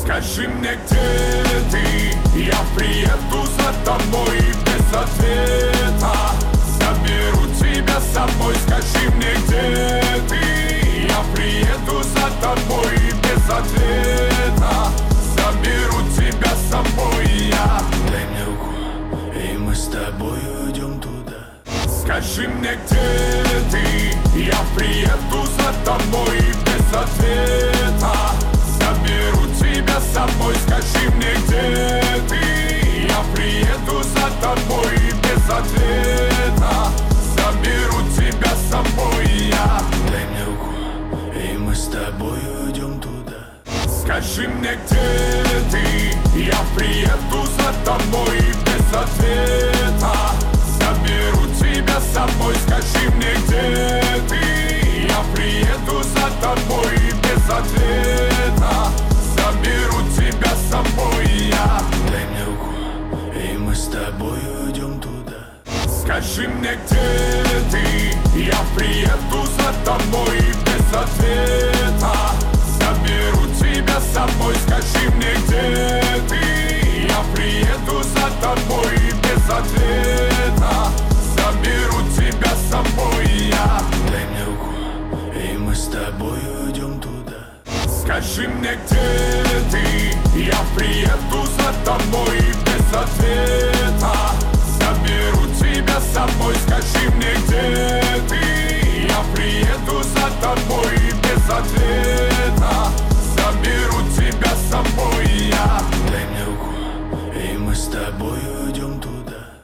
Скажи мне, где ты, я приеду за тобой без ответа. Заберу тебя с собой, скажи мне, где ты, я приеду за тобой без ответа. Заберу тебя с собой я. Дай мне руку, и мы с тобой уйдем туда. Скажи мне, где ты, я приеду за тобой без ответа. Заберу тебя с собой, скажи мне, где ты, я приеду за тобой без ответа. Заберу тебя с собой я. Дай мне руку, и мы с тобой уйдем туда. Скажи мне, где ты, я приеду за тобой без ответа. Заберу тебя с собой, скажи мне, где ты, я приеду за тобой без ответа. Заберу тебя с собой я. Дай мне руку, и мы с тобой уйдем туда. Скажи мне, где ты, я приеду за тобой без ответа. Заберу тебя с собой, скажи мне, где ты, я приеду за тобой без ответа. Заберу тебя с собой я. Дай мне руку, и мы с тобой уйдем туда. Скажи мне, где ты, я приеду за тобой без ответа. Заберу тебя с собой, скажи мне, где ты, я приеду за тобой без ответа. Заберу тебя с собой я. Дай мне руку, и мы с тобой уйдем туда.